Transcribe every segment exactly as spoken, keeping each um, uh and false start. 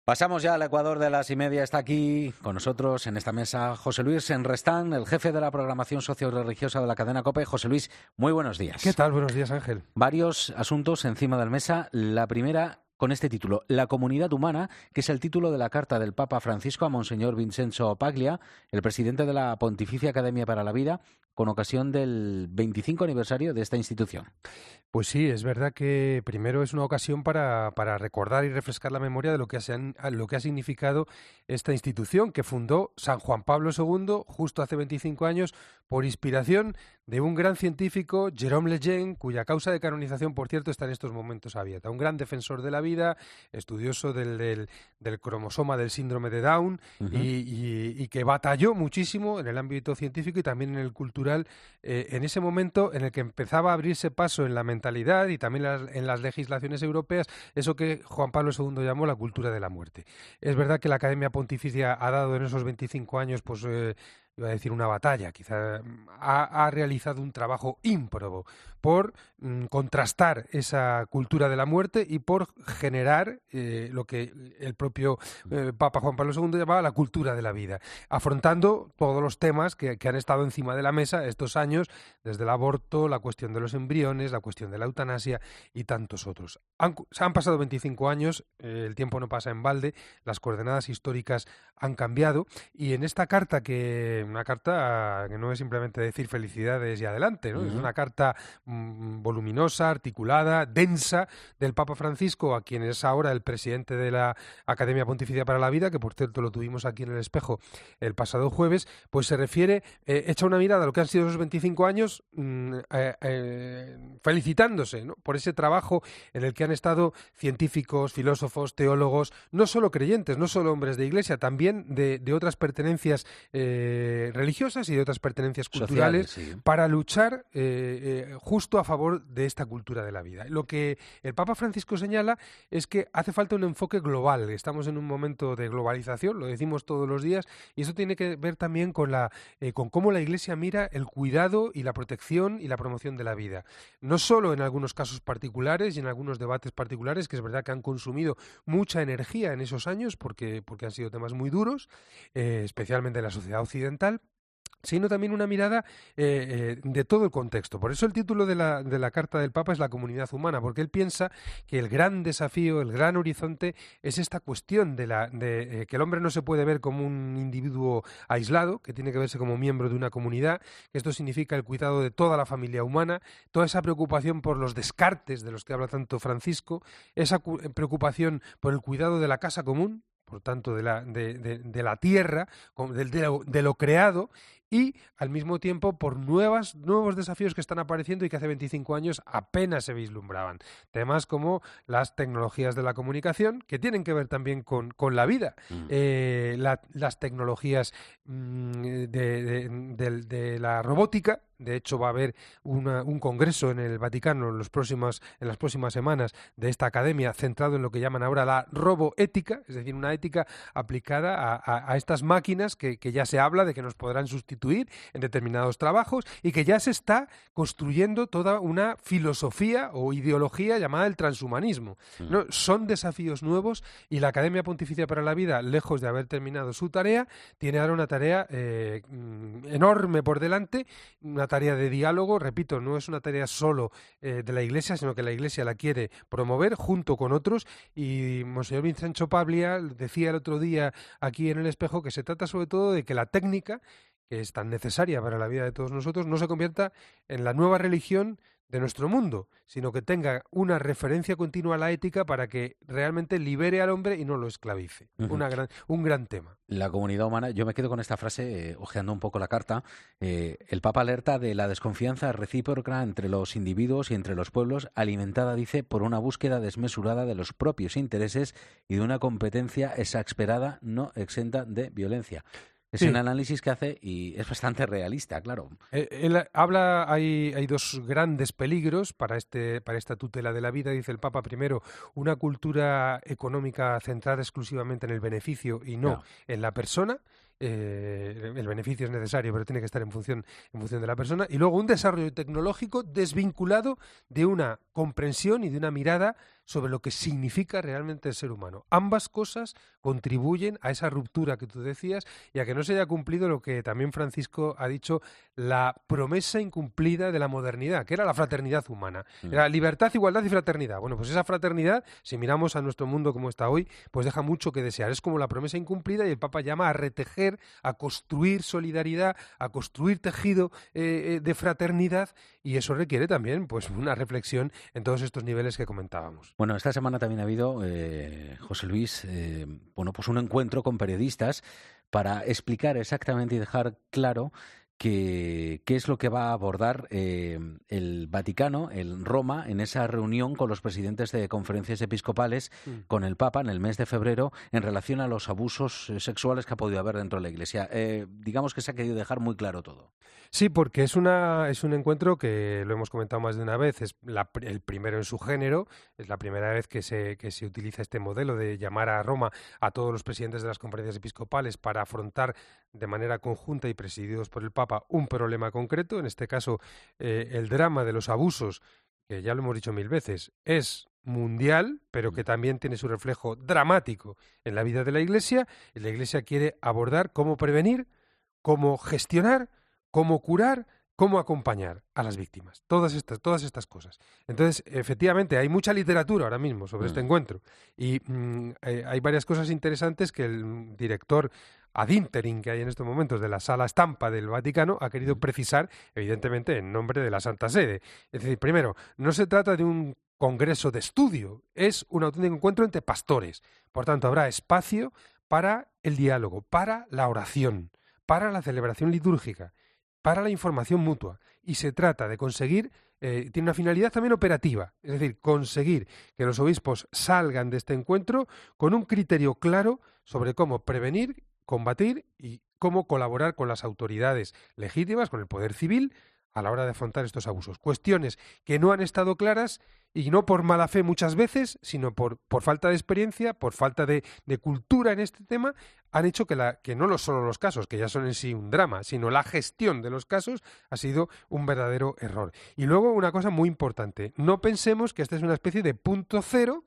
Pasamos ya al Ecuador de las y media. Está aquí con nosotros en esta mesa José Luis Enrestán, el jefe de la programación socio-religiosa de la cadena COPE. José Luis, muy buenos días. ¿Qué tal? Buenos días, Ángel. Varios asuntos encima de la mesa. La primera con este título, La comunidad humana, que es el título de la carta del Papa Francisco a Monseñor Vincenzo Paglia, el presidente de la Pontificia Academia para la Vida, con ocasión del veinticinco aniversario de esta institución. Pues sí, es verdad que primero es una ocasión para, para recordar y refrescar la memoria de lo que, ha, lo que ha significado esta institución que fundó San Juan Pablo segundo justo hace veinticinco años por inspiración de un gran científico, Jérôme Lejeune, cuya causa de canonización, por cierto, está en estos momentos abierta. Un gran defensor de la vida, estudioso del, del, del cromosoma del síndrome de Down uh-huh. y, y, y que batalló muchísimo en el ámbito científico y también en el cultural eh, en ese momento en el que empezaba a abrirse paso en la mentalidad y también las, en las legislaciones europeas, eso que Juan Pablo segundo llamó la cultura de la muerte. Es verdad que la Academia Pontificia ha dado en esos veinticinco años, pues... Eh, iba a decir una batalla, quizá ha, ha realizado un trabajo ímprobo por mm, contrastar esa cultura de la muerte y por generar eh, lo que el propio eh, Papa Juan Pablo segundo llamaba la cultura de la vida, afrontando todos los temas que, que han estado encima de la mesa estos años, desde el aborto, la cuestión de los embriones, la cuestión de la eutanasia y tantos otros. Han, se han pasado veinticinco años, eh, el tiempo no pasa en balde, las coordenadas históricas han cambiado y en esta carta que una carta que no es simplemente decir felicidades y adelante, ¿no? Uh-huh. Es una carta mmm, voluminosa, articulada, densa del Papa Francisco, a quien es ahora el presidente de la Academia Pontificia para la Vida, que por cierto lo tuvimos aquí en el Espejo el pasado jueves, pues se refiere, eh, echa una mirada a lo que han sido esos veinticinco años, mmm, eh, eh, felicitándose, ¿no? Por ese trabajo en el que han estado científicos, filósofos, teólogos, no solo creyentes, no solo hombres de iglesia, también de, de otras pertenencias eh, religiosas y de otras pertenencias culturales Sociales, sí. para luchar eh, eh, justo a favor de esta cultura de la vida. Lo que el Papa Francisco señala es que hace falta un enfoque global. Estamos en un momento de globalización, lo decimos todos los días, y eso tiene que ver también con, la, eh, con cómo la Iglesia mira el cuidado y la protección y la promoción de la vida. No solo en algunos casos particulares y en algunos debates particulares, que es verdad que han consumido mucha energía en esos años porque, porque han sido temas muy duros, eh, especialmente en la sociedad occidental, sino también una mirada eh, eh, de todo el contexto. Por eso el título de la, de la carta del Papa es la comunidad humana, porque él piensa que el gran desafío, el gran horizonte es esta cuestión de, la, de eh, que el hombre no se puede ver como un individuo aislado, que tiene que verse como miembro de una comunidad, que esto significa el cuidado de toda la familia humana, toda esa preocupación por los descartes de los que habla tanto Francisco, esa preocupación por el cuidado de la casa común, por tanto de la, de, de, de la tierra, de, de, lo, de lo creado, y al mismo tiempo por nuevas, nuevos desafíos que están apareciendo y que hace veinticinco años apenas se vislumbraban. Temas como las tecnologías de la comunicación, que tienen que ver también con, con la vida, mm. eh, la, las tecnologías mm, de, de, de, de la robótica. De hecho, va a haber una, un congreso en el Vaticano en, los próximos, en las próximas semanas de esta academia centrado en lo que llaman ahora la roboética, es decir, una ética aplicada a, a, a estas máquinas que, que ya se habla de que nos podrán sustituir en determinados trabajos y que ya se está construyendo toda una filosofía o ideología llamada el transhumanismo. ¿No? Son desafíos nuevos y la Academia Pontificia para la Vida, lejos de haber terminado su tarea, tiene ahora una tarea eh, enorme por delante, una tarea de diálogo, repito, no es una tarea solo eh, de la Iglesia, sino que la Iglesia la quiere promover junto con otros, y Monseñor Vincenzo Paglia decía el otro día aquí en el Espejo que se trata sobre todo de que la técnica, que es tan necesaria para la vida de todos nosotros, no se convierta en la nueva religión de nuestro mundo, sino que tenga una referencia continua a la ética para que realmente libere al hombre y no lo esclavice. Uh-huh. Una gran, un gran tema. La comunidad humana, yo me quedo con esta frase, eh, ojeando un poco la carta, eh, el Papa alerta de la desconfianza recíproca entre los individuos y entre los pueblos, alimentada, dice, por una búsqueda desmesurada de los propios intereses y de una competencia exasperada no exenta de violencia. Es sí. un análisis que hace y es bastante realista, claro. Eh, él habla, hay, hay dos grandes peligros para, este, para esta tutela de la vida, dice el Papa. Primero, una cultura económica centrada exclusivamente en el beneficio y no, no. en la persona. eh, el beneficio es necesario, pero tiene que estar en función, en función de la persona, y luego un desarrollo tecnológico desvinculado de una comprensión y de una mirada sobre lo que significa realmente el ser humano. Ambas cosas contribuyen a esa ruptura que tú decías y a que no se haya cumplido lo que también Francisco ha dicho, la promesa incumplida de la modernidad, que era la fraternidad humana. Mm. Era libertad, igualdad y fraternidad. Bueno, pues esa fraternidad, si miramos a nuestro mundo como está hoy, pues deja mucho que desear. Es como la promesa incumplida y el Papa llama a retejer, a construir solidaridad, a construir tejido eh, de fraternidad, y eso requiere también pues una reflexión en todos estos niveles que comentábamos. Bueno, esta semana también ha habido, eh, José Luis, eh, bueno, pues un encuentro con periodistas para explicar exactamente y dejar claro que, qué es lo que va a abordar eh, el Vaticano, el Roma, en esa reunión con los presidentes de conferencias episcopales, mm. con el Papa en el mes de febrero, en relación a los abusos sexuales que ha podido haber dentro de la Iglesia. Eh, digamos que se ha querido dejar muy claro todo. Sí, porque es una es un encuentro que lo hemos comentado más de una vez, es la, el primero en su género, es la primera vez que se, que se utiliza este modelo de llamar a Roma a todos los presidentes de las conferencias episcopales para afrontar de manera conjunta y presididos por el Papa un problema concreto, en este caso eh, el drama de los abusos, que ya lo hemos dicho mil veces, es mundial, pero que también tiene su reflejo dramático en la vida de la Iglesia, y la Iglesia quiere abordar cómo prevenir, cómo gestionar, cómo curar, cómo acompañar a las víctimas. Todas estas, todas estas cosas. Entonces, efectivamente, hay mucha literatura ahora mismo sobre mm. este encuentro. Y mm, eh, hay varias cosas interesantes que el director ad interim que hay en estos momentos de la Sala Estampa del Vaticano ha querido precisar, evidentemente, en nombre de la Santa Sede. Es decir, primero, no se trata de un congreso de estudio, es un auténtico encuentro entre pastores. Por tanto, habrá espacio para el diálogo, para la oración, para la celebración litúrgica, para la información mutua, y se trata de conseguir, eh, tiene una finalidad también operativa, es decir, conseguir que los obispos salgan de este encuentro con un criterio claro sobre cómo prevenir, combatir y cómo colaborar con las autoridades legítimas, con el poder civil, a la hora de afrontar estos abusos. Cuestiones que no han estado claras, y no por mala fe muchas veces, sino por, por falta de experiencia, por falta de, de cultura en este tema, han hecho que, la, que no lo solo los casos, que ya son en sí un drama, sino la gestión de los casos ha sido un verdadero error. Y luego una cosa muy importante, no pensemos que esta es una especie de punto cero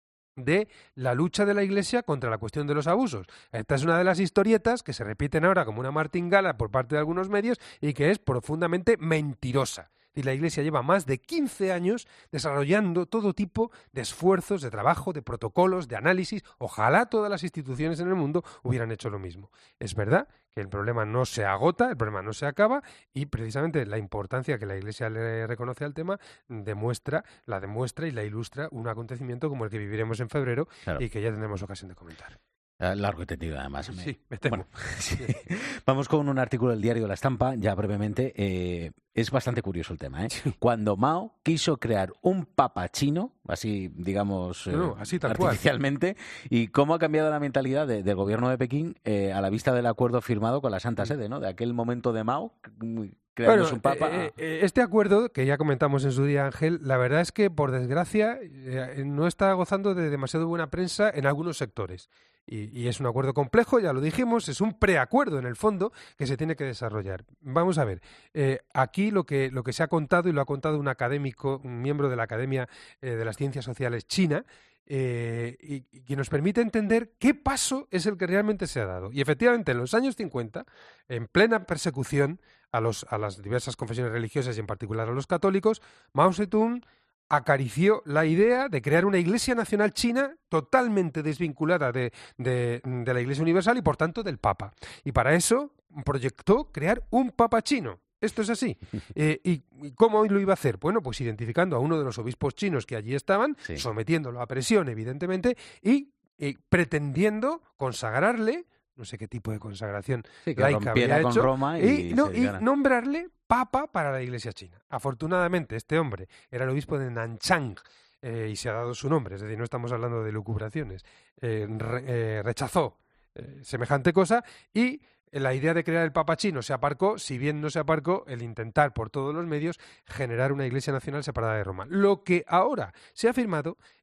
de la lucha de la Iglesia contra la cuestión de los abusos. Esta es una de las historietas que se repiten ahora como una martingala por parte de algunos medios y que es profundamente mentirosa. Y la Iglesia lleva más de quince años desarrollando todo tipo de esfuerzos, de trabajo, de protocolos, de análisis. Ojalá todas las instituciones en el mundo hubieran hecho lo mismo. Es verdad que el problema no se agota, el problema no se acaba, y precisamente la importancia que la Iglesia le reconoce al tema demuestra, la demuestra y la ilustra un acontecimiento como el que viviremos en febrero, claro, y que ya tendremos ocasión de comentar. Largo y tendido, además. Sí, me temo. Bueno, sí. Vamos con un artículo del diario La Estampa, ya brevemente. Eh, es bastante curioso el tema, ¿eh? Sí. Cuando Mao quiso crear un papa chino, así, digamos, eh, no, así tal artificialmente, cual. Y cómo ha cambiado la mentalidad de, del gobierno de Pekín eh, a la vista del acuerdo firmado con la Santa Sede, ¿no? De aquel momento de Mao, creando bueno, un papa. Eh, eh, este acuerdo, que ya comentamos en su día, Ángel, la verdad es que, por desgracia, eh, no está gozando de demasiado buena prensa en algunos sectores. Y, y es un acuerdo complejo, ya lo dijimos, es un preacuerdo en el fondo que se tiene que desarrollar. Vamos a ver, eh, aquí lo que, lo que se ha contado, y lo ha contado un académico, un miembro de la Academia eh, de las Ciencias Sociales China, eh, y, y que nos permite entender qué paso es el que realmente se ha dado. Y efectivamente, en los años cincuenta, en plena persecución a, los, a las diversas confesiones religiosas y en particular a los católicos, Mao Zedong acarició la idea de crear una Iglesia Nacional China totalmente desvinculada de, de, de la Iglesia Universal y, por tanto, del Papa. Y para eso proyectó crear un Papa chino. Esto es así. Eh, y, ¿Y cómo lo iba a hacer? Bueno, pues identificando a uno de los obispos chinos que allí estaban, sí, sometiéndolo a presión, evidentemente, y, y pretendiendo consagrarle, no sé qué tipo de consagración sí, que laica había con hecho, Roma y, y, no, y nombrarle papa para la Iglesia china. Afortunadamente, este hombre era el obispo de Nanchang, eh, y se ha dado su nombre, es decir, no estamos hablando de lucubraciones, eh, re, eh, rechazó eh, semejante cosa, y la idea de crear el Papa chino se aparcó, si bien no se aparcó el intentar por todos los medios generar una Iglesia nacional separada de Roma. Lo que ahora se ha firmado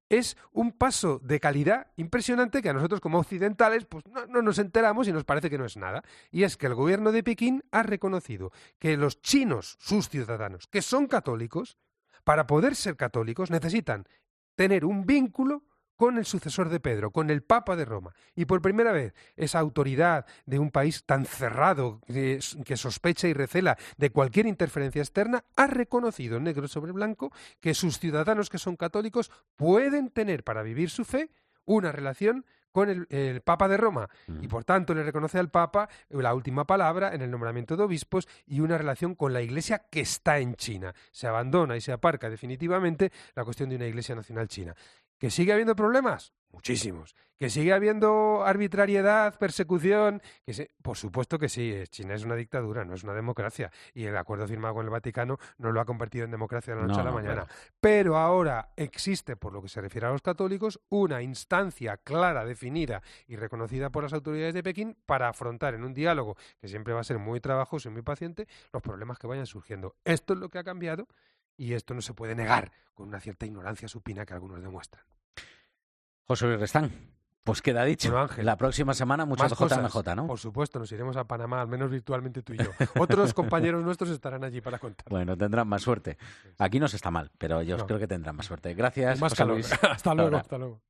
es un paso de calidad impresionante que a nosotros como occidentales pues no, no nos enteramos y nos parece que no es nada. Y es que el gobierno de Pekín ha reconocido que los chinos, sus ciudadanos, que son católicos, para poder ser católicos necesitan tener un vínculo con el sucesor de Pedro, con el Papa de Roma. Y por primera vez, esa autoridad de un país tan cerrado, que, que sospecha y recela de cualquier interferencia externa, ha reconocido negro sobre blanco que sus ciudadanos que son católicos pueden tener para vivir su fe una relación con el, el Papa de Roma. Y por tanto le reconoce al Papa la última palabra en el nombramiento de obispos y una relación con la Iglesia que está en China. Se abandona y se aparca definitivamente la cuestión de una Iglesia nacional china. ¿Que sigue habiendo problemas? Muchísimos. ¿Que sigue habiendo arbitrariedad, persecución? Que se... Por supuesto que sí. China es una dictadura, no es una democracia. Y el acuerdo firmado con el Vaticano no lo ha convertido en democracia de la noche No, a la no, mañana. claro. Pero ahora existe, por lo que se refiere a los católicos, una instancia clara, definida y reconocida por las autoridades de Pekín para afrontar en un diálogo, que siempre va a ser muy trabajoso y muy paciente, los problemas que vayan surgiendo. Esto es lo que ha cambiado. Y esto no se puede negar con una cierta ignorancia supina que algunos demuestran. José Luis Restán, pues queda dicho. Bueno, Ángel, la próxima semana mucho más J M J, cosas. ¿no? Por supuesto, nos iremos a Panamá, al menos virtualmente tú y yo. Otros compañeros nuestros estarán allí para contar. Bueno, tendrán más suerte. Aquí no se está mal, pero yo No. creo que tendrán más suerte. Gracias, Más José calor. Luis. Hasta luego, Ahora. hasta luego.